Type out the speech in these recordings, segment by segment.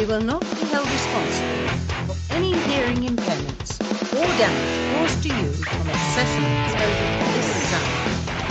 We will not be held responsible for any hearing impairments or damage caused to you from excessive exposure to this sound.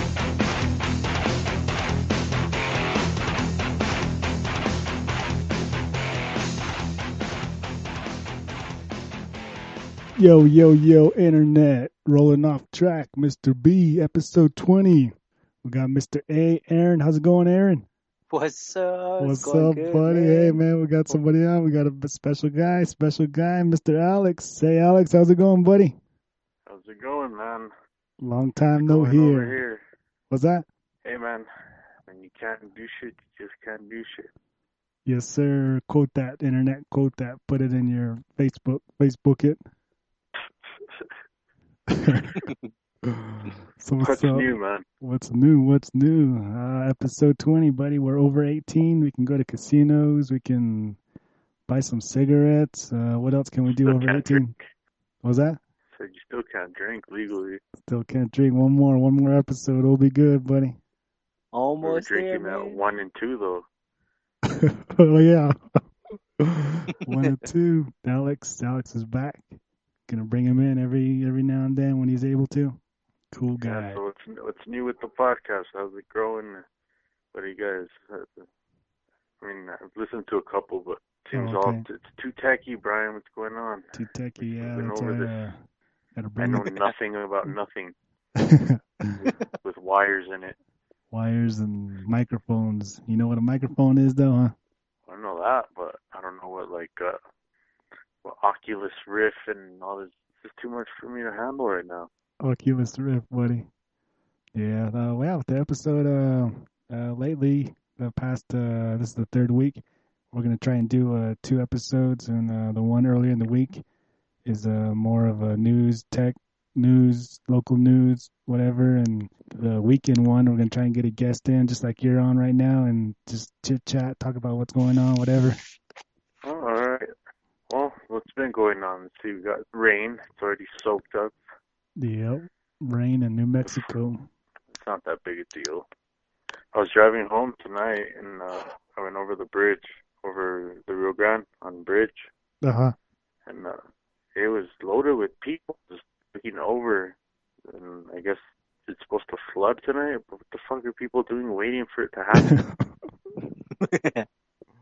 Yo, yo, yo, internet. Rolling off track, Mr. B, episode 20. We got Mr. A, Aaron. How's it going, Aaron? What's up? What's up, good, buddy? man. Hey, man, we got somebody on. We got a special guy, Mr. Alex. Hey, Alex, how's it going, buddy? How's it going, man? Long time no Over here. What's that? Hey, man, when you can't do shit, you just can't do shit. Yes, sir. Quote that, internet. Quote that. Put it in your Facebook it. So what's new, man? What's new? Episode 20, buddy. We're over 18. We can go to casinos. We can buy some cigarettes. What else can we do over 18? Drink. What was that? So you still can't drink legally. Still can't drink. One more episode. We'll be good, buddy. Almost We're drinking there, at 1 and 2, though. Oh, yeah. 1 and 2. Alex is back. Gonna bring him in every now and then when he's able to. Cool guy. Yeah, so what's new with the podcast? How's it growing? What do you guys? I mean, I've listened to a couple, but it seems it's too techy, Brian. What's going on? Too techy, yeah. Been over this. I know nothing about nothing. with wires in it. Wires and microphones. You know what a microphone is, though, huh? I know that, but I don't know what Oculus Rift and all this. It's too much for me to handle right now. Oculus Rift, buddy. Yeah, with the episode lately, this is the third week. We're going to try and do 2 episodes, and the one earlier in the week is more of a local news, whatever, and the weekend one, we're going to try and get a guest in, just like you're on right now, and just chit-chat, talk about what's going on, whatever. Oh, all right. Well, what's been going on? Let's see, we got rain. It's already soaked up. Yep, rain in New Mexico. It's not that big a deal. I was driving home tonight, and I went over the bridge, over the Rio Grande on the bridge. Uh-huh. And it was loaded with people just looking over. And I guess it's supposed to flood tonight, but what the fuck are people doing waiting for it to happen?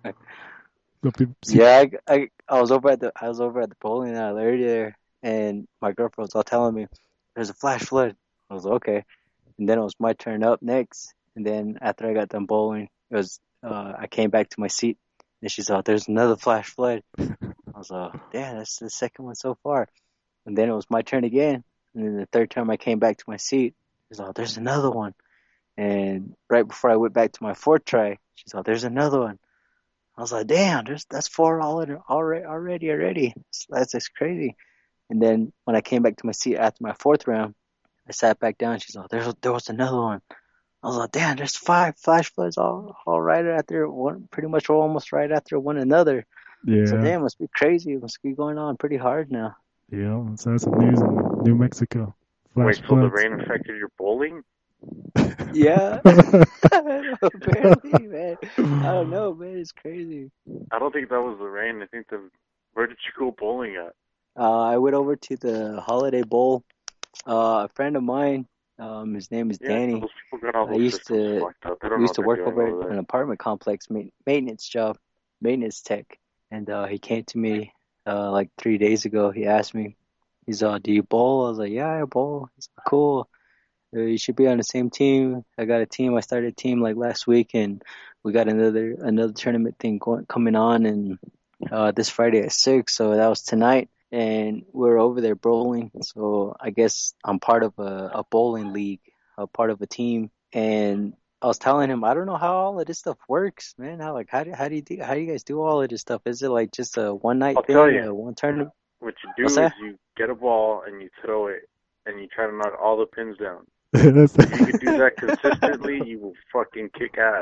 Yeah, I was over at the bowling alley earlier, and my girlfriend was all telling me there's a flash flood. I was like, okay, and then it was my turn up next, and then after I got done bowling, it was I came back to my seat, and she's like, there's another flash flood. I was like, damn, that's the second one so far. And then it was my turn again, and then the third time I came back to my seat, she's like, there's another one. And right before I went back to my fourth try, she's like, there's another one. I was like, damn, that's 4 already. That's crazy. And then when I came back to my seat after my fourth round, I sat back down. She's like, there was another one. I was like, damn, there's 5 flash floods all right after one, pretty much almost right after one another. Yeah. So damn, it must be crazy. It must be going on pretty hard now. Yeah, so that's some news in New Mexico. Wait, so the rain affected your bowling? Yeah. Apparently, man. I don't know, man. It's crazy. I don't think that was the rain. I think where did you go bowling at? I went over to the Holiday Bowl. A friend of mine, his name is Danny. Those people got all those we used to work over at an apartment complex, maintenance tech. And he came to me like 3 days ago. He asked me, he's do you bowl? I was like, yeah, I bowl. He's like, cool. You should be on the same team. I got a team. I started a team like last week, and we got another tournament thing coming on, and this Friday at 6. So that was tonight, and we're over there bowling. So I guess I'm part of a bowling league, a part of a team. And I was telling him, I don't know how all of this stuff works, man. How do you guys do all of this stuff? Is it like just a one night thing, or one tournament? What you do is you get a ball and you throw it, and you try to knock all the pins down. If you can do that consistently, you will fucking kick ass.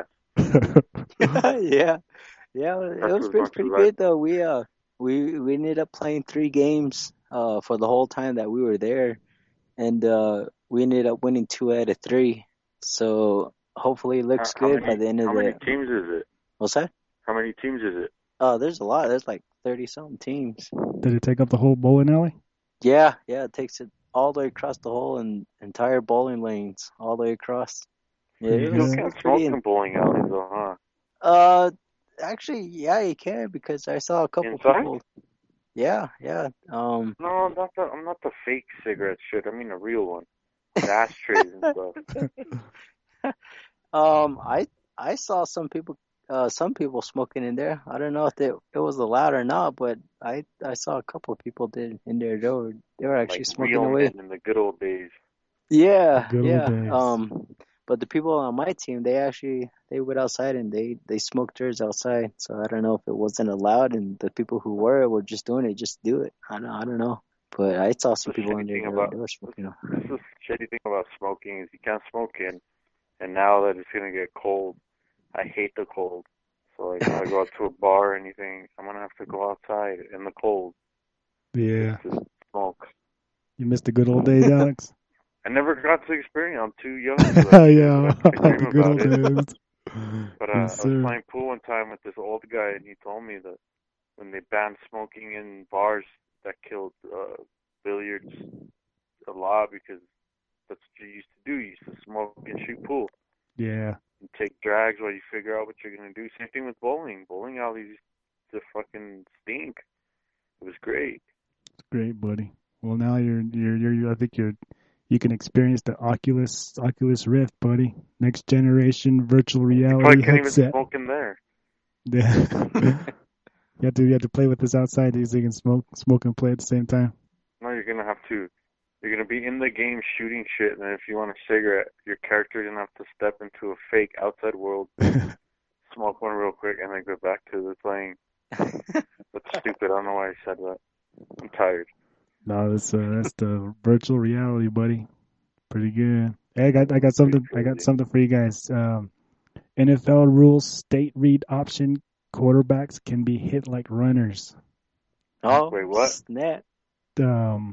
Yeah, it was pretty good though. We ended up playing 3 games for the whole time that we were there, and we ended up winning 2 out of 3. So hopefully it looks good by the end of the. How many teams is it? What's that? How many teams is it? Oh, there's a lot. There's like 30-something teams. Did it take up the whole bowling alley? Yeah, it takes it all the way across the whole and entire bowling lanes, all the way across. Yeah, Pretty it You was, good. it was can't smoke pretty. in bowling alleys though, huh? Actually, yeah, you can because I saw a couple Inside? people. Yeah. No, I'm not the fake cigarette shit. I mean the real one. The ashtrays and stuff. I saw some people smoking in there. I don't know if it was allowed or not, but I saw a couple of people did in there. They were actually Like smoking real away. men in the good old days. The Yeah, good old yeah. days. But the people on my team, they went outside and they smoked theirs outside. So I don't know if it wasn't allowed, and the people who were just doing it, just do it. I don't know. But I saw some The people in shitty there. thing They about were smoking. this is the shitty thing about smoking is you can't smoke in, and now that it's gonna get cold, I hate the cold. So like if I go out to a bar or anything, I'm gonna have to go outside in the cold Yeah. just to smoke. You missed the good old days, Alex? I never got to experience. I'm too young for that shit, Yeah. but I dream The good about old it. days. But Yes, I was sir. playing pool one time with this old guy, and he told me that when they banned smoking in bars, that killed billiards a lot because that's what you used to do. You used to smoke and shoot pool Yeah. and take drags while you figure out what you're gonna do. Same thing with bowling. Bowling alleys used to fucking stink. It was great. Great, buddy. Well, now I think you can experience the Oculus Rift, buddy. Next generation virtual You probably reality can't even headset. smoke in there. Yeah. You have to play with this outside so you can smoke and play at the same time. No, you're gonna have to. You're gonna be in the game shooting shit, and then if you want a cigarette, your character's gonna have to step into a fake outside world, smoke one real quick, and then go back to the playing. That's stupid. I don't know why I said that. I'm tired. No, that's the virtual reality, buddy. Pretty good. Hey, I got Pretty something crazy. for you guys. NFL rules state read option quarterbacks can be hit like runners. Oh, Wait, what? snap. Um,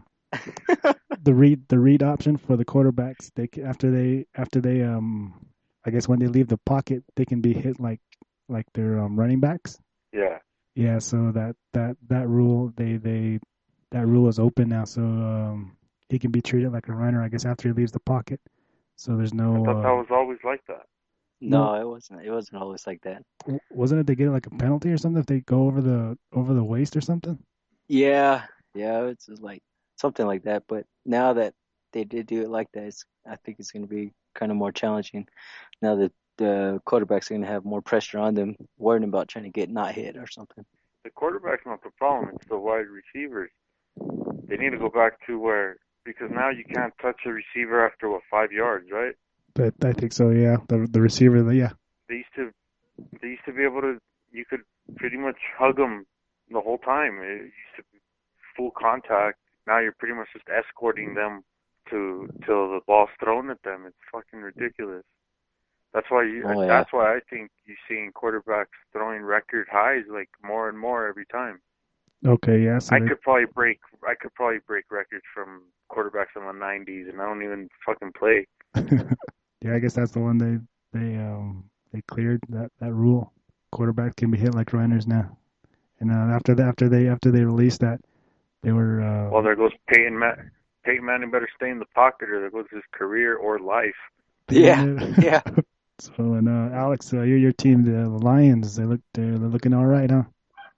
the read option for the quarterbacks, after they I guess when they leave the pocket, they can be hit like their running backs. Yeah. Yeah, so that rule that rule is open now, so he can be treated like a runner, I guess, after he leaves the pocket. So there's I no thought that was always like that. no, No, it wasn't. It wasn't always like that. wasn't it they get like a penalty or something if they go over the waist or something? Yeah, it's just like something like that. But now that they did do it like that, I think it's going to be kind of more challenging. Now that the quarterbacks are going to have more pressure on them, worrying about trying to get not hit or something. The quarterback's not the problem. It's the wide receivers. They need to go back to where because now you can't touch a receiver after 5 yards, right? But I think so, yeah. The receiver, yeah. They used to be able to. You could pretty much hug them the whole time. It used to be full contact. Now you're pretty much just escorting them to till the ball's thrown at them. It's fucking ridiculous. That's why Oh yeah. that's why I think you're seeing quarterbacks throwing record highs like more and more every time. Okay, yeah. So I could probably break records from quarterbacks in the 90s, and I don't even fucking play. yeah, I guess that's the one they cleared that rule. Quarterbacks can be hit like runners now. And after they released that, they were Well, there goes Peyton Manning. Peyton Manning better stay in the pocket, or there goes his career or life. Yeah. So and Alex, your team, the Lions, they're looking all right, huh?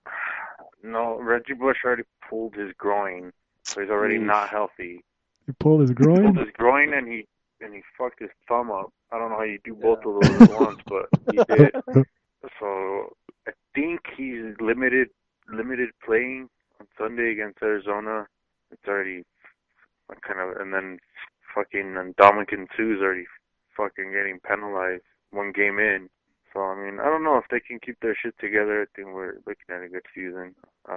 No, Reggie Bush already pulled his groin, so he's already not healthy. He pulled his He pulled groin. his groin and he fucked his thumb up. I don't know how you do both of those at once, but he did. So I think he's limited playing on Sunday against Arizona. It's already kind of, and then fucking Dominican Sue's already fucking getting penalized 1 game in. So I mean, I don't know if they can keep their shit together. I think we're looking at a good season.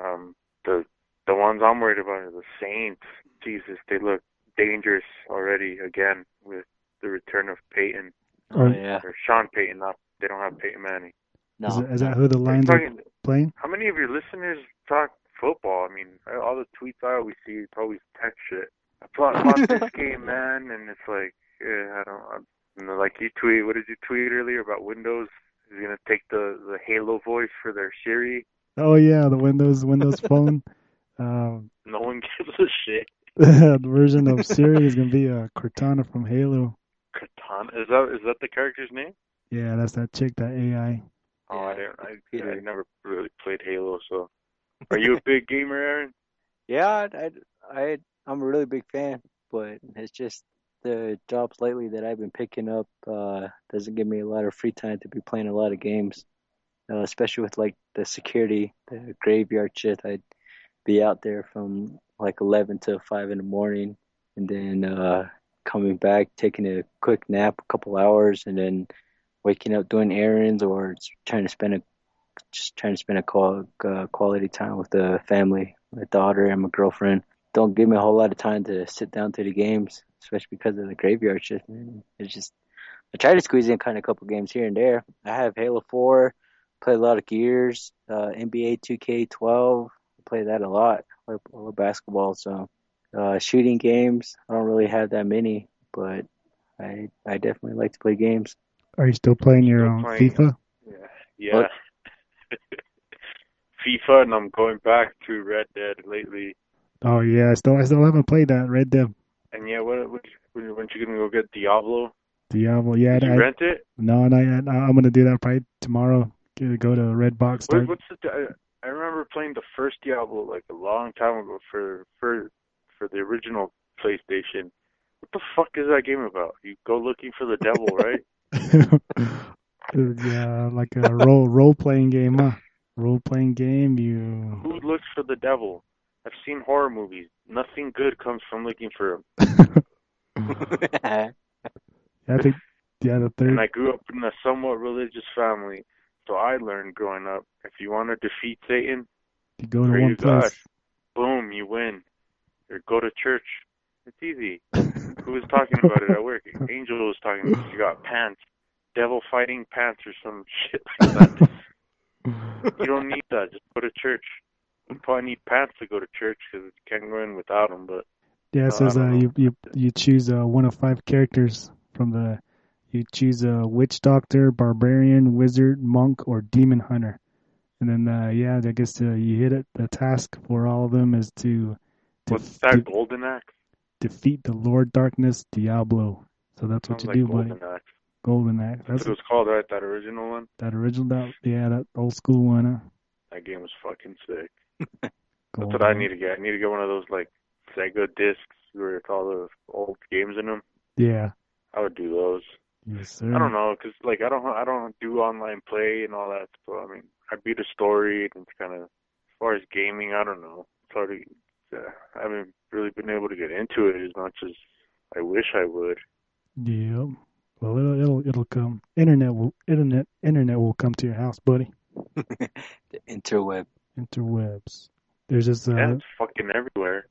The ones I'm worried about are the Saints. Jesus, they look dangerous already again with the return of Peyton Oh yeah. or Sean Payton. Not they don't have Peyton Manning. No. Is that who the Lions are playing? How many of your listeners talk football? I mean, all the tweets I always see, it's always tech shit. I bought this game, man, and it's like, I don't. Like you tweet, what did you tweet earlier about Windows? Is gonna take the Halo voice for their Siri. Oh yeah, the Windows Phone. No one gives a shit. The version of Siri is gonna be Cortana from Halo. Katana, is that the character's name? Yeah, that's that chick, that AI. Oh, I Yeah, didn't. the I computer. never really played Halo. So, are you a big gamer, Aaron? Yeah, I'm a really big fan, but it's just the jobs lately that I've been picking up doesn't give me a lot of free time to be playing a lot of games, especially with like the security, the graveyard shit. I'd be out there from like 11 to 5 in the morning, and then coming back, taking a quick nap, a couple hours, and then waking up doing errands or just trying to spend quality time with the family, my daughter and my girlfriend. Don't give me a whole lot of time to sit down to the games, especially because of the graveyard shift. Man. It's just I try to squeeze in kind of a couple games here and there. I have Halo 4, play a lot of Gears, NBA 2K12, play that a lot. I play basketball, so shooting games. I don't really have that many, but I definitely like to play games. Are you still playing your Still playing? FIFA? Yeah. Yeah. What? FIFA, and I'm going back to Red Dead lately. Oh yeah, I still haven't played that Red Dead. And yeah, when you gonna go get Diablo? Diablo. Yeah, Did you rent it? no, not yet. I'm gonna do that probably tomorrow. Go to Redbox. Start. What's I remember playing the first Diablo like a long time ago for the original PlayStation. What the fuck is that game about? You go looking for the devil, right? Yeah, like a role playing game, huh? Role playing game. You. Who looks for the devil? I've seen horror movies. Nothing good comes from looking for him. I think. Yeah, the And third. I grew up in a somewhat religious family, so I learned growing up, if you want to defeat Satan, You go to pray one to God. place. Boom, you win. Or go to church. It's easy. Who was talking about it at work? Angel was talking about it. You got pants. Devil fighting pants or some shit like that. You don't need that. Just go to church. You probably need pants to go to church because you can't go in without them, but Yeah, it I says don't know. you choose one of 5 characters from the. You choose a witch doctor, barbarian, wizard, monk, or demon hunter. And then yeah, I guess you hit it. The task for all of them is to What's def- that, de- Golden Axe? defeat the Lord Darkness, Diablo. So that's what Sounds you like do, buddy. Golden Axe. Golden Axe. That's That's what it was called, right? That original one? that original. That old school one. Huh? That game was fucking sick. That's Golden what I Axe. need to get. I need to get one of those, like, Sega discs where it's all the old games in them. Yeah. I would do those. Yes, sir. I don't know, 'cause like I don't do online play and all that. So I mean, I beat a story and it's kind of, as far as gaming, I don't know. It's hard to, I haven't really been able to get into it as much as I wish I would. Yeah. Well, it'll come. Internet will come to your house, buddy. The interweb. Interwebs. There's this. Yeah, it's fucking everywhere.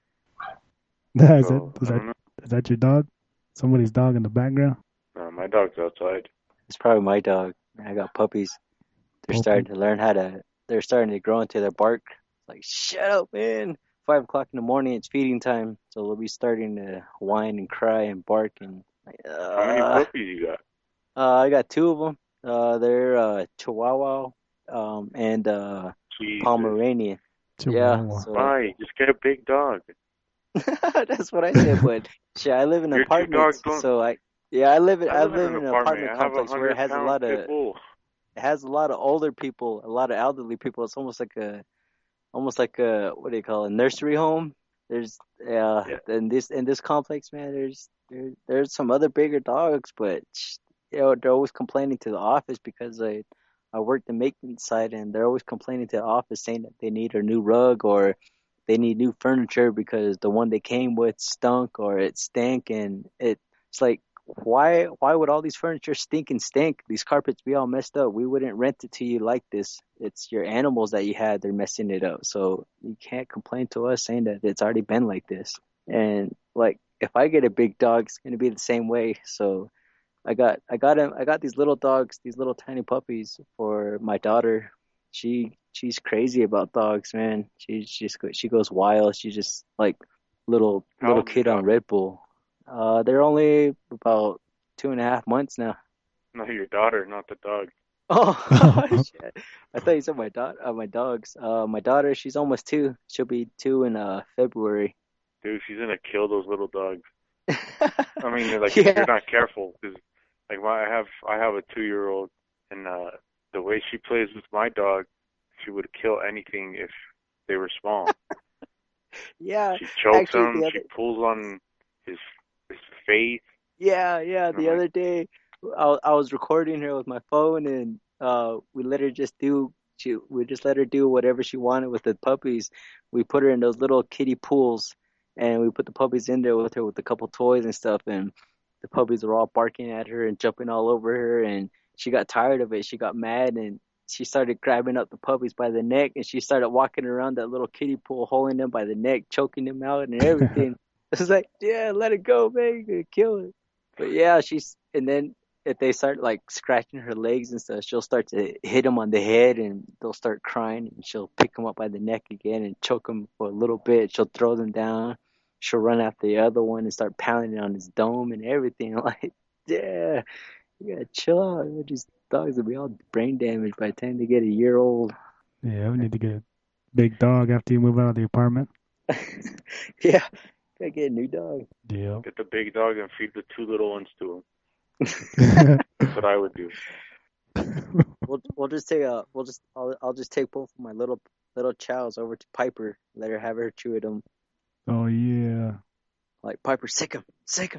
is So that I don't know. is that your dog? Somebody's dog in the background. My dog's outside. It's probably my dog. I got puppies. They're Puppy. starting to learn how to. They're starting to grow into their bark. Like, shut up, man. 5 o'clock in the morning, it's feeding time. So they'll be starting to whine and cry and bark and like, How many puppies you got? I got 2 of them. They're Chihuahua, and Jesus. Pomeranian. Yeah, Chihuahua. so Why? Just get a big dog. that's what I said. But shit, I live in Your 2 dogs apartments, don't. so I live in an apartment I have a complex where it has a 100-pound lot pit of bull. older people, a lot of elderly people. It's almost like a what do you call it, a nursery home. There's Yeah. in this complex, man. There's some other bigger dogs, but they're always complaining to the office because I work the maintenance side, and they're always complaining to the office saying that they need a new rug or they need new furniture because the one they came with stunk or it stank, and it's like, why would all these furniture stink and stink? These carpets be all messed up. We wouldn't rent it to you like this. It's your animals that you had, they're messing it up. So you can't complain to us saying that it's already been like this. And like, if I get a big dog, it's gonna be the same way. So I got these little dogs, these little tiny puppies for my daughter. She's crazy about dogs, man. She goes wild. She's just like little How old is kid your on dog? Red Bull. They're only about 2.5 months now. No, your daughter, not the dog. Oh, shit. I thought you said my my dogs. My daughter, she's almost 2. She'll be 2 in February. Dude, she's gonna kill those little dogs. I mean, like if you're Yeah. not careful, because like I have a 2-year-old, and the way she plays with my dog, she would kill anything if they were small. Yeah. She chokes Actually, him. She pulls on his his face. yeah, And I'm the like, other day, I was recording her with my phone, and we let her just do we just let her do whatever she wanted with the puppies. We put her in those little kiddie pools, and we put the puppies in there with her with a couple toys and stuff, and the puppies were all barking at her and jumping all over her, and she got tired of it. She got mad, and she started grabbing up the puppies by the neck, and she started walking around that little kiddie pool, holding them by the neck, choking them out and everything. I was like, yeah, let it go, man. You're gonna kill it. But yeah, and then if they start like scratching her legs and stuff, she'll start to hit them on the head, and they'll start crying, and she'll pick them up by the neck again and choke them for a little bit. She'll throw them down. She'll run after the other one and start pounding on his dome and everything. Like, yeah, you gotta chill out. These dogs will be all brain damaged by the time they get a year old. Yeah, we need to get a big dog after you move out of the apartment. Yeah, gotta get a new dog. Yeah. get the big dog and feed the 2 little ones to him. That's what I would do. We'll just I'll just take both of my little chows over to Piper, let her have her chew at them. Oh yeah. Like, Piper, sick him.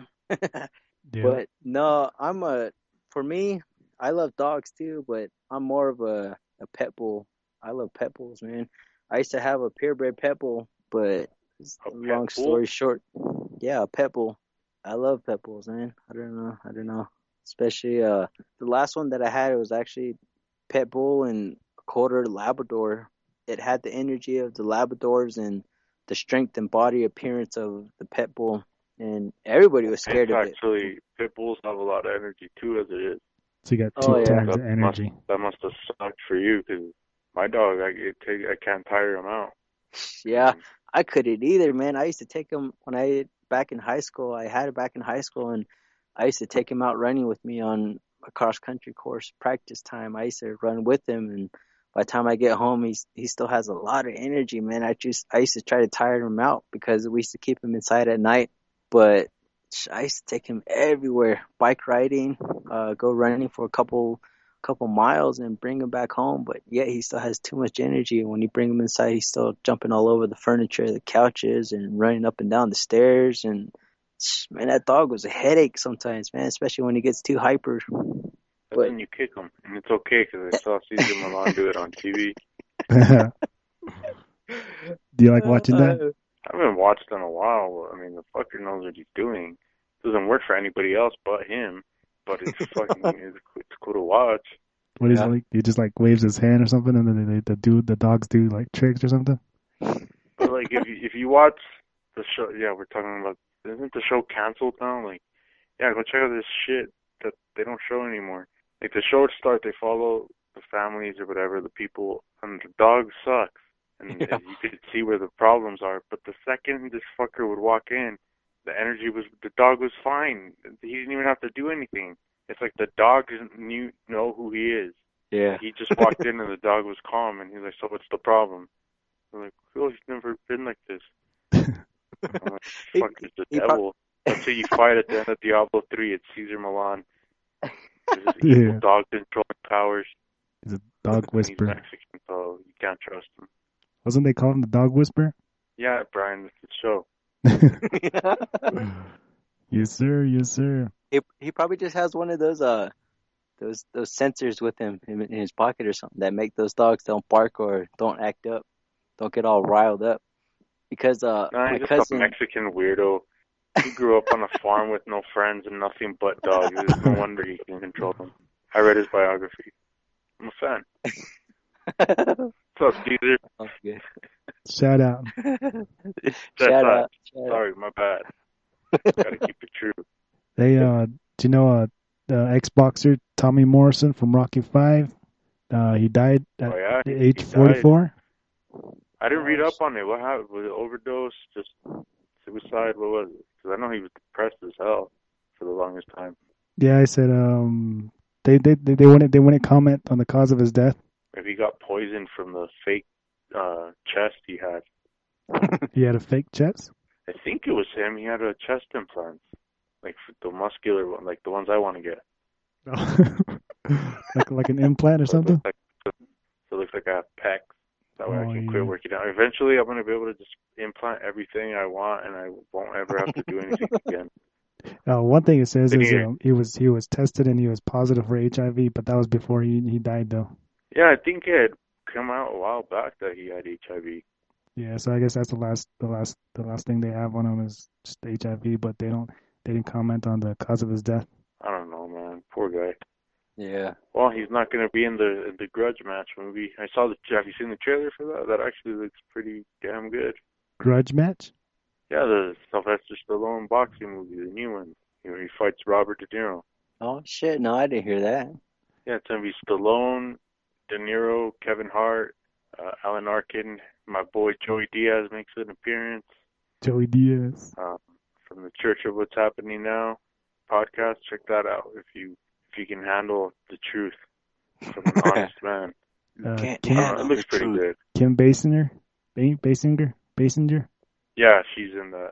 Yeah. But no, for me, I love dogs too, but I'm more of a pet bull. I love pet bulls, man. I used to have a purebred pet bull, but A pet long bull? story short, yeah, a pet bull. I love pet bulls, man. I don't know. Especially the last one that I had, it was actually pet bull and a quarter Labrador. It had the energy of the Labradors and the strength and body appearance of the pet bull, and everybody was scared It's of it. actually, pit bulls have a lot of energy too, as it is. So you got Oh, 2 yeah. times That the energy. must have sucked for you, because my dog, I can't tire him out. Yeah, I couldn't either, man. I used to take him back in high school. I had it back in high school, and I used to take him out running with me on a cross country course practice time. I used to run with him, and by the time I get home, he still has a lot of energy, man. I used to try to tire him out because we used to keep him inside at night, but I used to take him everywhere, bike riding, go running for a couple miles and bring him back home, but yet he still has too much energy. And when you bring him inside, he's still jumping all over the furniture, the couches, and running up and down the stairs. And man, that dog was a headache sometimes, man, especially when he gets too hyper. But then you kick him, and it's okay, because I saw Cesar Millan do it on TV. Do you like watching that? I haven't watched in a while. I mean, the fucker knows what he's doing. Doesn't work for anybody else but him. But it's fucking, it's cool to watch. What is it like? He just like waves his hand or something, and then the dogs do like tricks or something. But like, if you watch the show, yeah, we're talking about. Isn't the show canceled now? Like, yeah, go check out this shit that they don't show anymore. Like the show would start, they follow the families or whatever, the people, and the dog sucks. And Yeah. you could see where the problems are. But the second this fucker would walk in, the dog was fine. He didn't even have to do anything. It's like the dog know who he is. Yeah. He just walked in and the dog was calm, and he's like, so what's the problem? I'm like, oh, he's never been like this. I'm like, fuck, it's the devil. That's who you fight at the end of Diablo 3. It's Cesar Millan. There's this evil dog controlling powers. He's a dog And he's whisperer. Mexican, so you can't trust him. Wasn't they call him the dog whisperer? Yeah, Brian, it's a show. Yes, sir. Yes, sir. He probably just has one of those sensors with him in his pocket or something that make those dogs don't bark or don't act up, don't get all riled up. Because Nah, my he's just a cousin, Mexican weirdo. He grew up on a farm with no friends and nothing but dogs. There's no wonder he can control them. I read his biography. I'm a fan. What's up, Caesar? oh, good. Shout out. Shout out. Sorry, my bad. Gotta keep it true. They do you know the ex-boxer Tommy Morrison from Rocky 5? He died at Oh, yeah? age He died. 44. I didn't read up on it. What happened? Was it overdose? Just suicide? What was it? Because I know he was depressed as hell for the longest time. Yeah, I said They wouldn't comment on the cause of his death. Maybe he got poisoned from the fake chest he had. He had a fake chest. I think it was him. He had a chest implant, like the muscular one, like the ones I want to get. like an implant or something. So it looks like I have pecs. That way I can yeah. quit working out. Eventually, I'm gonna be able to just implant everything I want, and I won't ever have to do anything again. One thing it says is Yeah. he was tested and he was positive for HIV, but that was before he died though. Yeah, I think it had come out a while back that he had HIV. Yeah, so I guess that's the last thing they have on him is just HIV, but they didn't comment on the cause of his death. I don't know, man. Poor guy. Yeah. Well, he's not going to be in the Grudge match movie. Have you seen the trailer for that? That actually looks pretty damn good. Grudge match? Yeah, the Sylvester Stallone boxing movie, the new one. He fights Robert De Niro. Oh shit! No, I didn't hear that. Yeah, it's going to be Stallone, De Niro, Kevin Hart, Alan Arkin. My boy Joey Diaz makes an appearance. Joey Diaz. From the Church of What's Happening Now podcast. Check that out if you can handle the truth from an honest man. It looks pretty good. Kim Basinger? Basinger? Yeah, she's in the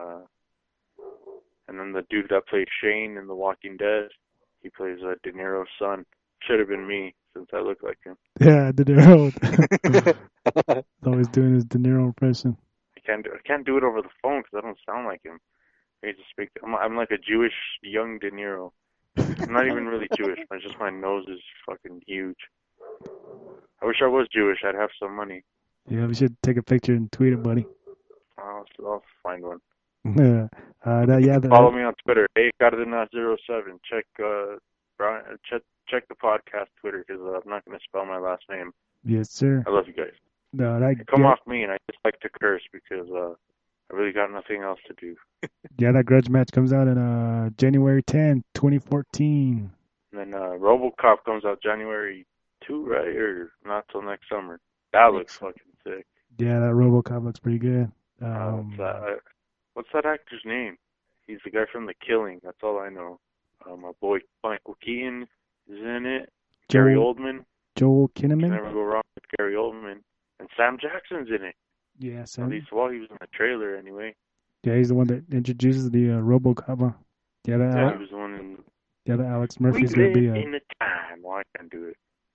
and then the dude that plays Shane in The Walking Dead, he plays De Niro's son. Should have been me since I look like him. Yeah, De Niro. He's always doing his De Niro impression. I can't do it over the phone because I don't sound like him. I just speak. I'm like a Jewish young De Niro. I'm not even really Jewish. It's just my nose is fucking huge. I wish I was Jewish. I'd have some money. Yeah, we should take a picture and tweet it, buddy. I'll find one. Follow me on Twitter, Cardena07. Check check the podcast Twitter because I'm not going to spell my last name. Yes, sir. I love you guys. No, come off me, and I just like to curse because I really got nothing else to do. Yeah, that Grudge match comes out in January 10, 2014. And then RoboCop comes out January 2, right? Or not till next summer. That looks fucking sick. Yeah, that RoboCop looks pretty good. What's that actor's name? He's the guy from The Killing. That's all I know. My boy Michael Keaton is in it. Gary Oldman. Joel Kinnaman. You can never go wrong with Gary Oldman. And Sam Jackson's in it. Yeah, Sam. At least while he was in the trailer, anyway. Yeah, he's the one that introduces the RoboCop. Huh? He was the one in. Yeah, the Alex Murphy's gonna be in the time. Well, I can't do it.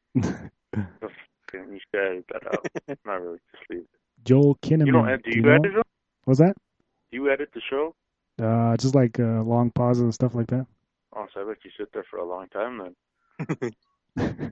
You should edit that out. Not really. Just leave it. Joel Kinnaman. Do you edit it? What's that? Do you edit the show? Just like long pauses and stuff like that. Oh, so I bet you sit there for a long time then.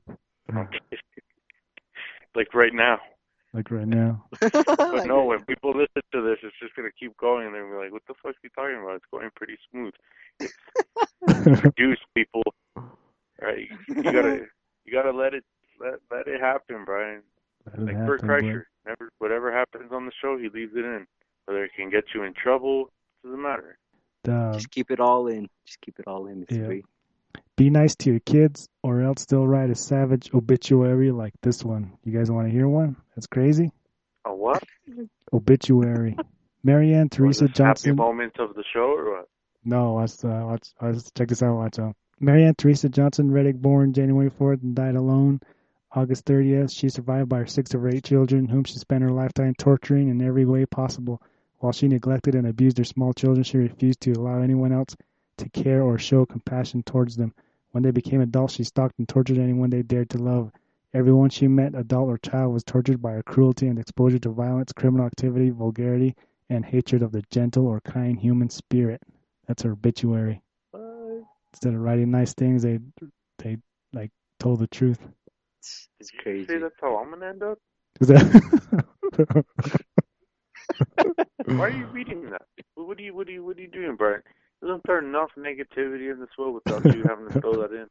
Like right now. Like right now. But no, when people listen to this, it's just gonna keep going, and they're gonna be like, "What the fuck are you talking about? It's going pretty smooth." It's produced, people. Right? You gotta let it happen, Brian. Like Bert Kreischer. Whatever happens on the show, he leaves it in. Whether it can get you in trouble, it doesn't matter. Just keep it all in. Just keep it all in. It's free. Be nice to your kids, or else they'll write a savage obituary like this one. You guys want to hear one? That's crazy. A what? Obituary. Marianne Teresa Johnson. Happy moment of the show, or what? No, let's check this out. Watch out. Marianne Teresa Johnson Reddick, born January 4th and died alone August 30th. She survived by her 6 of her 8 children, whom she spent her lifetime torturing in every way possible. While she neglected and abused her small children, she refused to allow anyone else to care or show compassion towards them. When they became adults, she stalked and tortured anyone they dared to love. Everyone she met, adult or child, was tortured by her cruelty and exposure to violence, criminal activity, vulgarity, and hatred of the gentle or kind human spirit. That's her obituary. Instead of writing nice things, they like told the truth. It's crazy. You say that's how I'm gonna end up? Is that? Why are you reading that? What are you doing, Brian? Isn't there enough negativity in this world without you having to throw that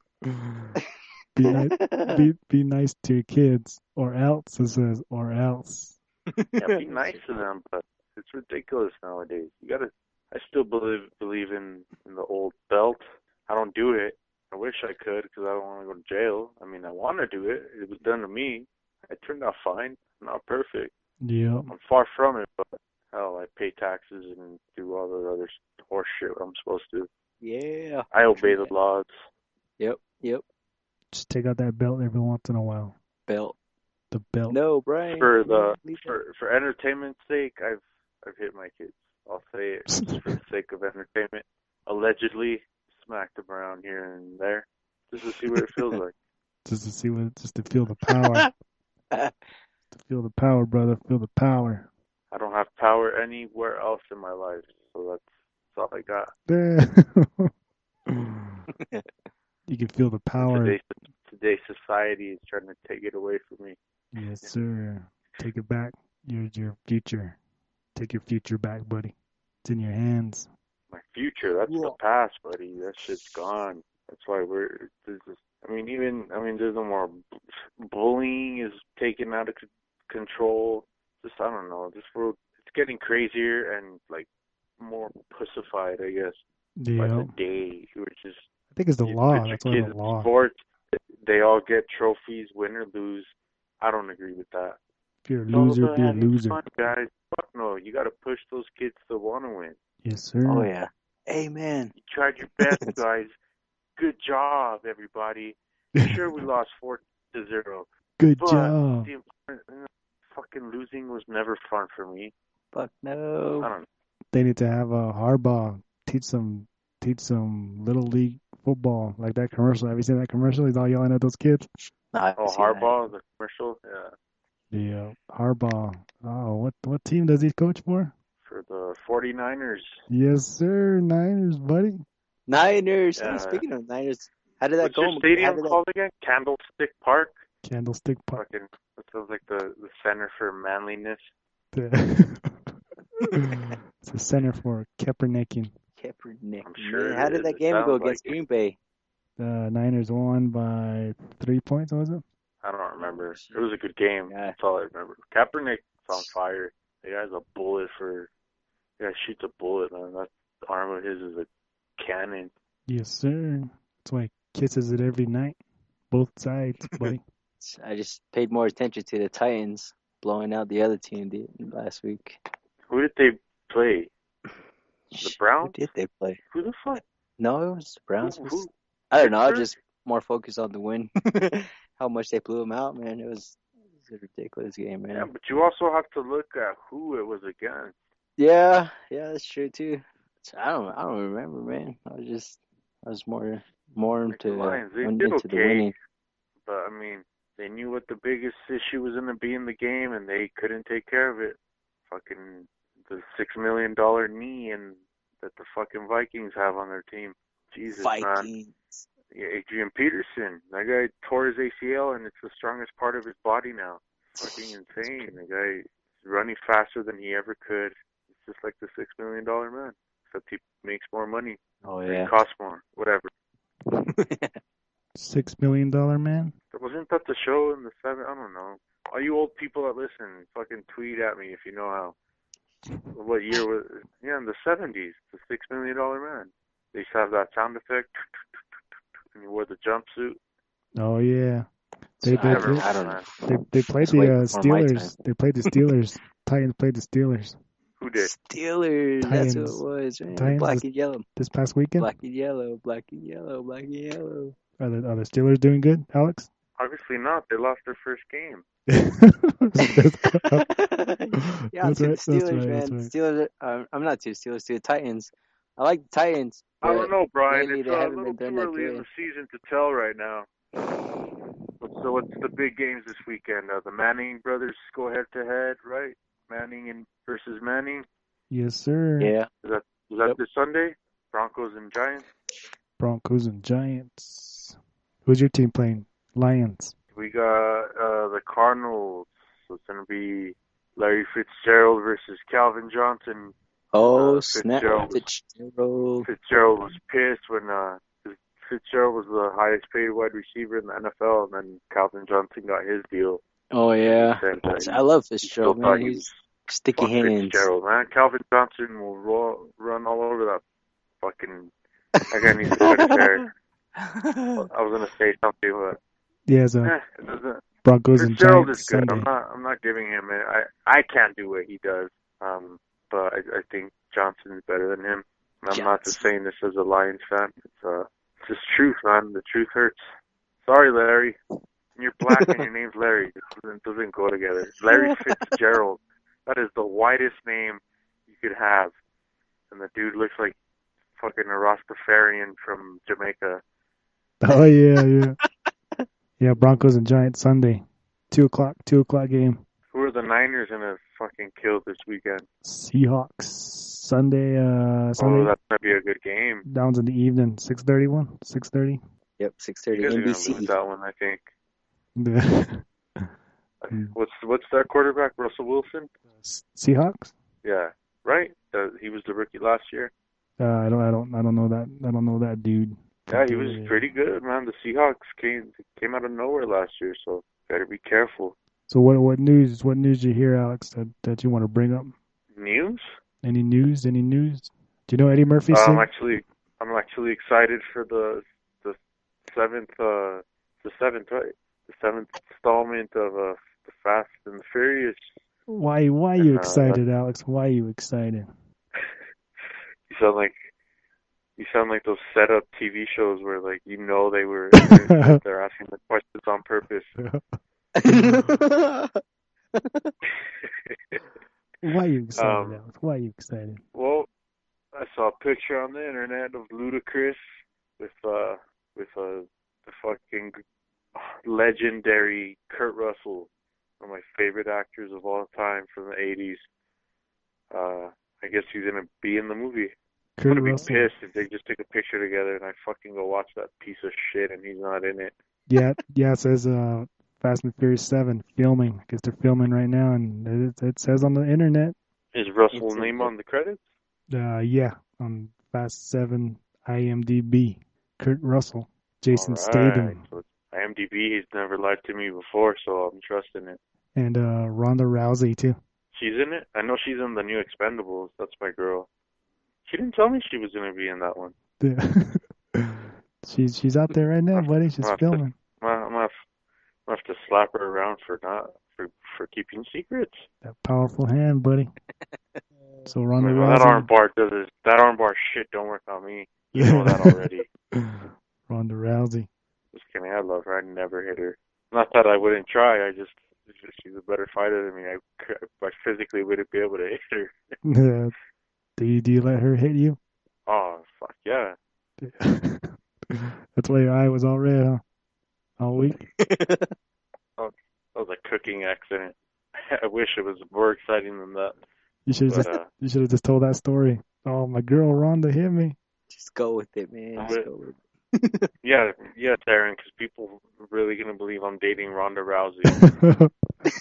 in? Be nice to your kids, or else. It says, or else. Yeah, be nice to them, but it's ridiculous nowadays. I still believe in the old belt. I don't do it. I wish I could because I don't want to go to jail. I mean, I want to do it. It was done to me. It turned out fine. Not perfect. Yeah. I'm far from it, but hell, I pay taxes and do all the other horse shit I'm supposed to. Yeah. I obey the laws. Yep. Just take out that belt every once in a while. Belt. The belt. No, Brian. For entertainment's sake, I've hit my kids. I'll say it just for the sake of entertainment. Allegedly smacked them around here and there, just to see what it feels like. Just to feel the power. To feel the power, brother. Feel the power. I don't have power anywhere else in my life, so that's all I got. You can feel the power. Today's society is trying to take it away from me. Yes, sir. Take it back. Your future. Take your future back, buddy. It's in your hands. My future, that's the past, buddy. That shit's gone. That's why there's no more bullying is taken out of control. Just, I don't know, this world, it's getting crazier and, like, more pussified, I guess, by the day. I think it's the law. That's why the law. Sports, they all get trophies, win or lose. I don't agree with that. If you're a loser, be a loser. Fun, guys. Fuck no, you got to push those kids to want to win. Yes, sir. Oh, yeah. Amen. You tried your best, guys. Good job, everybody. Sure, we lost 4-0. Good job. Fucking losing was never fun for me. Fuck no. I don't know. They need to have a Harbaugh teach some little league football, like that commercial. Have you seen that commercial? He's all yelling at those kids. Harbaugh, the commercial? Yeah. Yeah, Harbaugh. Oh, what team does he coach for? For the 49ers. Yes, sir. Niners, buddy. Niners. Speaking of Niners, how did that go? What's your stadium called again? Candlestick Park? Candlestick Park. Fucking, that sounds like the center for manliness. It's the center for Kaepernicking. Kaepernick. I'm sure. How did that game go against Green Bay? The Niners won by 3 points, was it? I don't remember. It was a good game. Yeah. That's all I remember. Kaepernick's on fire. The guy's a bullet the guy shoots a bullet, man. That arm of his is a cannon. Yes, sir. That's why he kisses it every night. Both sides, buddy. I just paid more attention to the Titans blowing out the other team last week. Who did they play? The Browns? Who did they play? Who the fuck? No, it was the Browns. Who? I don't know. I was just more focused on the win. How much they blew them out, man. It was a ridiculous game, man. Yeah, but you also have to look at who it was against. Yeah, that's true too. I don't remember, man. I was more into the the winning. But I mean, they knew what the biggest issue was going to be in the game, and they couldn't take care of it. Fucking the $6 million knee and that the fucking Vikings have on their team. Jesus, Vikings. Man. Yeah, Adrian Peterson. That guy tore his ACL, and it's the strongest part of his body now. Fucking insane. The guy is running faster than he ever could. It's just like the $6 million man. Except he makes more money. Oh, yeah. It costs more. Whatever. $6 million man? Wasn't that the show in the 7? I don't know. All you old people that listen, fucking tweet at me if you know how. What year was it? Yeah, in the 70s. The $6 million man. They used to have that sound effect. And he wore the jumpsuit. Oh, yeah. They I don't know. They played the Steelers. They played the Steelers. Titans played the Steelers. Who did? Steelers. Titans. That's who it was, man. Titans Black and yellow. This past weekend? Black and yellow. Black and yellow. Black and yellow. Are the Steelers doing good, Alex? Obviously not. They lost their first game. Yeah, I'm to the Steelers, man. Right. Steelers. I'm not to the Steelers. To the Titans. I like the Titans. I don't know, Brian. It's a little little too early in the season to tell right now. So what's the big games this weekend? The Manning brothers go head-to-head, right? Manning versus Manning? Yes, sir. Yeah. Is that this Sunday? Broncos and Giants? Broncos and Giants. Who's your team playing? Lions. We got the Cardinals. So it's going to be Larry Fitzgerald versus Calvin Johnson. Oh, snap. Fitzgerald was pissed when Fitzgerald was the highest paid wide receiver in the NFL, and then Calvin Johnson got his deal. Oh, yeah. I love Fitzgerald, man. He's sticky hands. Fitzgerald, man. Calvin Johnson will run all over that fucking... That guy needs to cut his hair. I was going to say something, but... Yeah, so Broncos and Fitzgerald Giants is good. Sunday. I'm not giving him it. I can't do what he does. But I think Johnson's better than him. And I'm not just saying this as a Lions fan. It's just truth, man. The truth hurts. Sorry, Larry. You're black and your name's Larry. It doesn't go together. Larry Fitzgerald. That is the whitest name you could have. And the dude looks like fucking a Rastafarian from Jamaica. Oh, yeah. Yeah, Broncos and Giants Sunday. 2 o'clock game. Who are the Niners gonna fucking kill this weekend? Seahawks. Sunday. Oh, that's gonna be a good game. Downs in the evening. 6:30. Yep, 6:30 You guys are gonna NBC. lose that one, I think. Yeah. What's that quarterback? Russell Wilson? Seahawks? Yeah, right. He was the rookie last year. I don't know that. I don't know that dude. Yeah, he was pretty good, man. The Seahawks came out of nowhere last year, so better be careful. So what news did you hear, Alex, that you want to bring up? News? Any news? Do you know Eddie Murphy? I'm actually excited for the seventh installment of the Fast and the Furious. Why are you excited, Alex? Why are you excited? You sound like those setup TV shows where, like, you know, they're asking the questions on purpose. Why are you excited, Alex? Why are you excited? Well, I saw a picture on the internet of Ludacris with the fucking legendary Kurt Russell, one of my favorite actors of all time from the 80s. I guess he's gonna be in the movie. Kurt I'm gonna Russell. be pissed if they just take a picture together and I fucking go watch that piece of shit and he's not in it. Yeah. It says Fast and Furious 7 filming. I guess they're filming right now, and it says on the internet. Is Russell's name on the credits? Yeah, on Fast 7 IMDb. Kurt Russell, Jason All right. Statham, So IMDb, he's never lied to me before, so I'm trusting it. and Ronda Rousey too. She's in it? I know she's in the new Expendables. That's my girl. She didn't tell me she was going to be in that one. Yeah. she's out there right now, buddy. She's filming. I'm gonna have to slap her around for keeping secrets. That powerful hand, buddy. So Ronda I mean, Rousey. that armbar shit don't work on me. You know that already. Ronda Rousey. Just kidding. I love her. I'd never hit her. Not that I wouldn't try. She's a better fighter than me. I physically wouldn't be able to hit her. Do you let her hit you? Oh, fuck yeah. That's why your eye was all red, huh? All week? That was a cooking accident. I wish it was more exciting than that. You should have just told that story. Oh, my girl Ronda hit me. Just go with it, man. Just go with it. Yeah, Darren, because people are really going to believe I'm dating Ronda Rousey.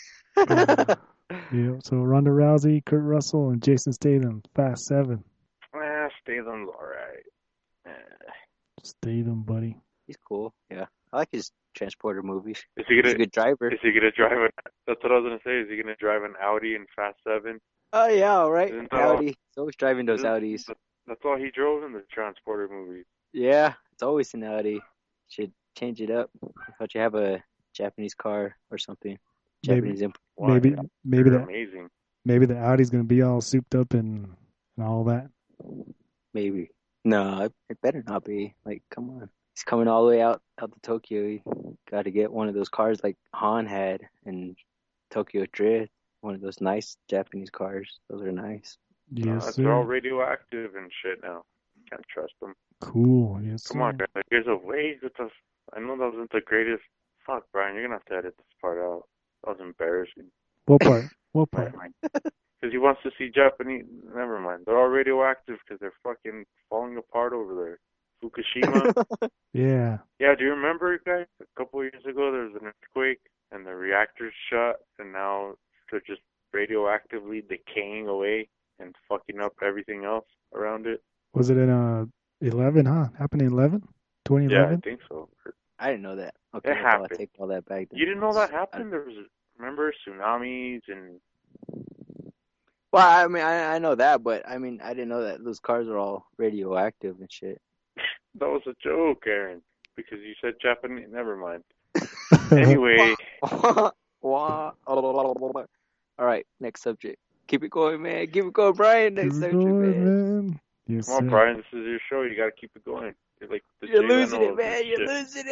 Yeah, so Ronda Rousey, Kurt Russell, and Jason Statham, Fast 7. Statham's alright. Statham, buddy. He's cool. Yeah, I like his transporter movies. Is he He's gonna a good driver. drive that's what I was gonna say, is he gonna drive an Audi in Fast 7? Oh yeah, all right. Isn't that all- Audi. He's always driving those Audis. That's all he drove in the transporter movie. Yeah, it's always an Audi. Should change it up. I thought you have a Japanese car or something. Japanese import. Why? Maybe They're that amazing. maybe the Audi's gonna be all souped up and all that. Maybe. No, it better not be. Like, come on. He's coming all the way out to Tokyo. You got to get one of those cars like Han had in Tokyo Drift. One of those nice Japanese cars. Those are nice. Yes, They're all sir. radioactive and shit now. Can't trust them. Cool. Yes, Come on, sir. guys. There's a way with the. I know that wasn't the greatest. Fuck, Brian, you're gonna have to edit this part out. That was embarrassing. What part? What part? Never mind. Because he wants to see Japanese. Never mind. They're all radioactive because they're fucking falling apart over there. Fukushima. Yeah. Yeah, do you remember, guys? A couple years ago, there was an earthquake and the reactors shut, and now they're just radioactively decaying away and fucking up everything else around it. Was it in 11? Huh? Happened in 11? Yeah, I 2011? think so. I didn't know that. Okay, It well, happened. I take all that back. Then. You didn't know that happened? There was, remember, tsunamis and. Well, I mean, I know that, but I mean, I didn't know that those cars are all radioactive and shit. That was a joke, Aaron, because you said Japanese. Never mind. Anyway, All right, next subject. Keep it going, man. Keep it going, Brian. Keep Next it subject, going, man. man. Yes, come on, sir. Brian. This is your show. You got to keep it going. You're like the You're Jay losing Leno it, man. of You're shit. losing it.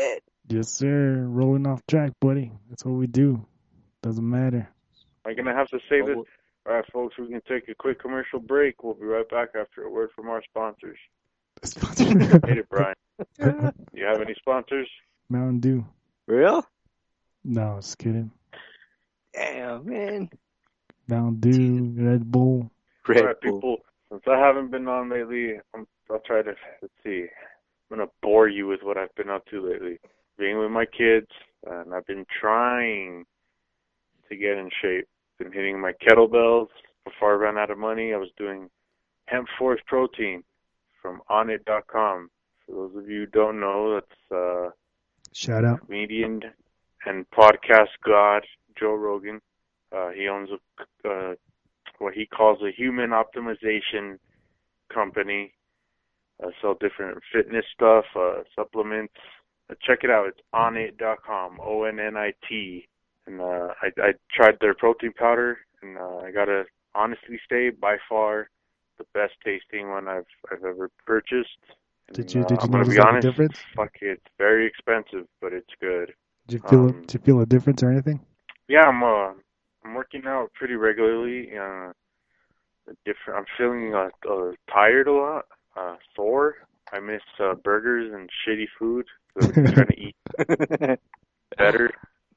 Yes, sir. Rolling off track, buddy. That's what we do. Doesn't matter. I'm going to have to say this. Oh, All right, folks, we can take a quick commercial break. We'll be right back after a word from our sponsors. Hit it, Brian. You have any sponsors? Mountain Dew. real? No, just kidding. Damn, man. Mountain Dew, Red Bull. Red All right, Bull. people, since I haven't been on lately, I'll try to, let's see, I'm going to bore you with what I've been up to lately. Being with my kids, and I've been trying to get in shape. Been hitting my kettlebells. Before I ran out of money, I was doing Hemp Force Protein from Onnit.com. For those of you who don't know, that's Shout out. comedian and podcast god Joe Rogan. He owns what he calls a human optimization company. Sell different fitness stuff, supplements. Check it out. It's Onnit.com, ONNIT. And I tried their protein powder, and I gotta honestly say, by far, the best tasting one I've ever purchased. And, Did you I'm gonna notice be like a honest. difference? Fuck, it's very expensive, but it's good. Did you feel a difference or anything? Yeah, I'm working out pretty regularly. I'm feeling tired a lot, sore. I miss burgers and shitty food. So I'm trying to eat better.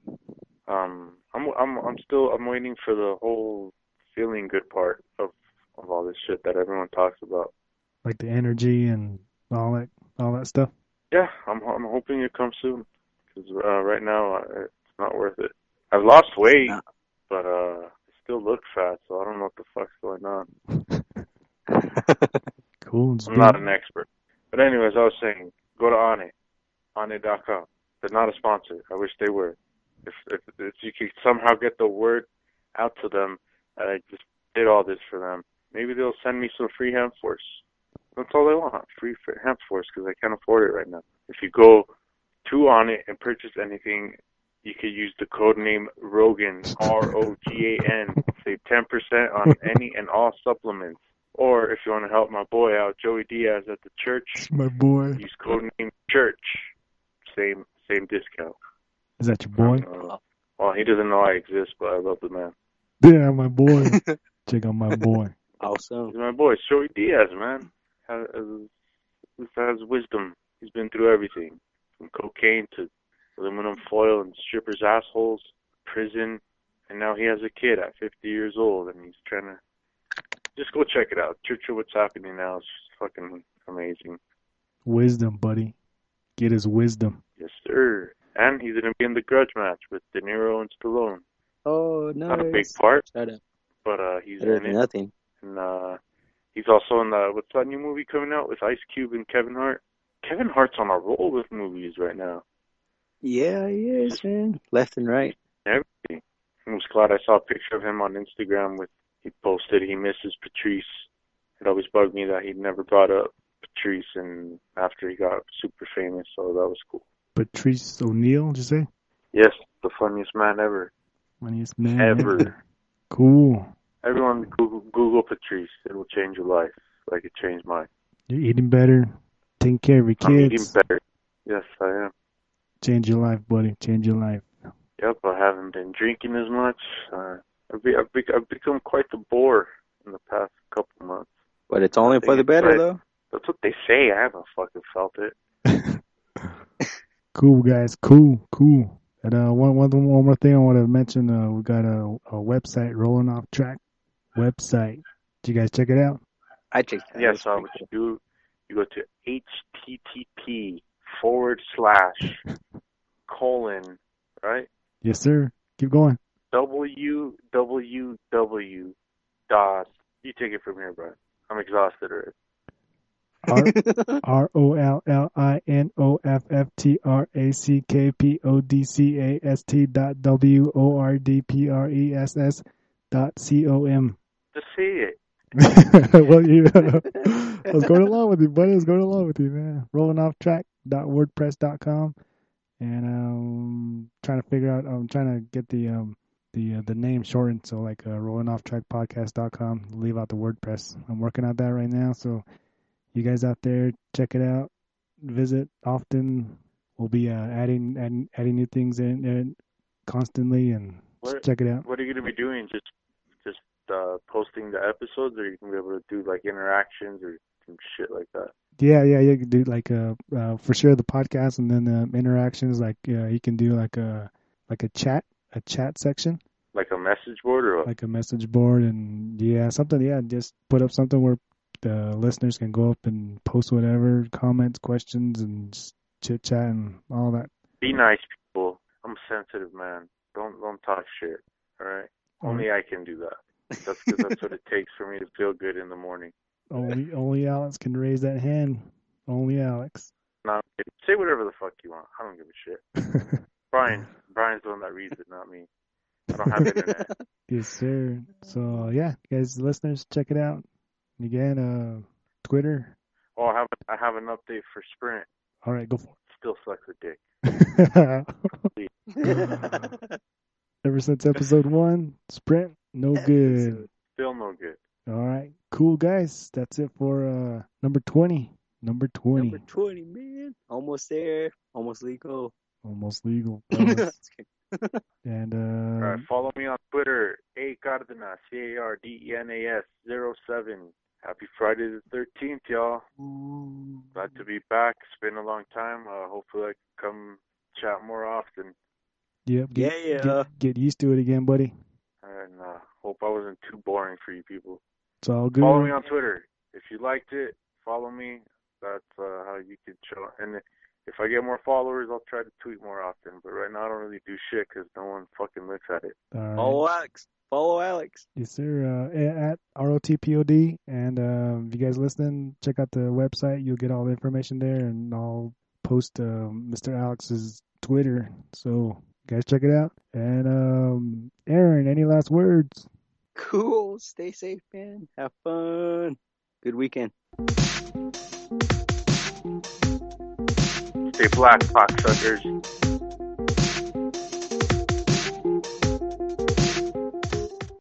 I'm waiting for the whole feeling good part of all this shit that everyone talks about. Like the energy and all that stuff. Yeah, I'm hoping it comes soon, because right now it's not worth it. I've lost weight, but I still look fat, so I don't know what the fuck's going on. Cool. I'm not an expert. But anyways, I was saying, go to Onnit, Onnit.com. They're not a sponsor. I wish they were. If you could somehow get the word out to them that I just did all this for them, maybe they'll send me some free Hemp Force. That's all they want, free Hemp Force, because I can't afford it right now. If you go to Onnit and purchase anything, you could use the code name Rogan, ROGAN. Save 10% on any and all supplements. Or if you want to help my boy out, Joey Diaz at the church, My boy. use code name Church. Same discount. Is that your boy? Well, he doesn't know I exist, but I love the man. Yeah, my boy. Check out my boy. Awesome. He's my boy, Joey Diaz, man. Has wisdom. He's been through everything, from cocaine to aluminum foil and strippers' assholes, prison, and now he has a kid at 50 years old, and he's trying to. Just go check it out. Church of What's Happening Now is fucking amazing. Wisdom, buddy. Get his wisdom. Yes, sir. And he's going to be in the Grudge match with De Niro and Stallone. Oh, nice. Not a big part, Shut up. but he's Better in than it. nothing. And he's also in what's that new movie coming out with Ice Cube and Kevin Hart? Kevin Hart's on a roll with movies right now. Yeah, he is, man. Left and right. Everything. I was glad I saw a picture of him on Instagram he posted he misses Patrice. It always bugged me that he'd never brought up Patrice and after he got super famous, so that was cool. Patrice O'Neal, did you say? Yes, the funniest man ever. Funniest man Ever. Cool. Everyone Google Patrice. It will change your life like it changed mine. You're eating better. Taking care of your I'm eating kids. better. Yes, I am. Change your life, buddy. Change your life. Yep, I haven't been drinking as much. I've become quite the bore in the past couple months. But it's only for the better, though. That's what they say. I haven't fucking felt it. Cool, guys. Cool. And one more thing I want to mention. We got a website, Rolling Off Track website. Did you guys check it out? I checked that. Yes, what you do, you go to http:// right? Yes, sir. Keep going. www. You take it from here, Brian. I'm exhausted already. ROLLINOFFTRACKPODCAST.WORDPRESS.com. Just say it. Well, I was going along with you, buddy. I was going along with you, man. Rollinofftrack.wordpress.com. And trying to figure out. I'm trying to get the name shortened, so like rollinofftrackpodcast.com. Leave out the WordPress. I'm working on that right now. So you guys out there, check it out. Visit often. we'll be adding new things in constantly, and just check it out. What are you gonna be doing? Just posting the episodes, or you can be able to do like interactions or some shit like that. Yeah, you can do like for sure the podcast, and then interactions. Like you can do like a chat section, like a message board, or what? Like a message board, and something. Yeah, just put up something where the listeners can go up and post whatever comments, questions, and just chit chat and all that. Be nice, people. I'm a sensitive man. Don't talk shit. All right. Only I can do that. That's because that's what it takes for me to feel good in the morning. Only Alex can raise that hand. Only Alex. No, say whatever the fuck you want. I don't give a shit. Brian's the one that reads it, not me. I don't have internet. Yes, sir. So yeah, guys, listeners, check it out. And again, Twitter. Oh, I have an update for Sprint. All right, go for it. Still sucks a dick. Ever since episode 1, Sprint, no good. Still no good. All right, cool, guys. That's it for number 20. Number 20. Number 20, man. Almost there. Almost legal. Almost legal. And all right, follow me on Twitter, A Cardenas, CARDENAS 07. Happy Friday the 13th, y'all. Glad to be back. It's been a long time. Hopefully I can come chat more often. Yep. Get used to it again, buddy. And hope I wasn't too boring for you people. It's all good. Follow me on Twitter. If you liked it, follow me. That's how you can show. And if I get more followers, I'll try to tweet more often. But right now I don't really do shit because no one fucking looks at it. All right. Follow Alex. Yes, sir. At ROTPOD. And if you guys listening, check out the website. You'll get all the information there. And I'll post Mr. Alex's Twitter. So guys, check it out. And Aaron, any last words? Cool. Stay safe, man. Have fun. Good weekend. Stay black, cocksuckers.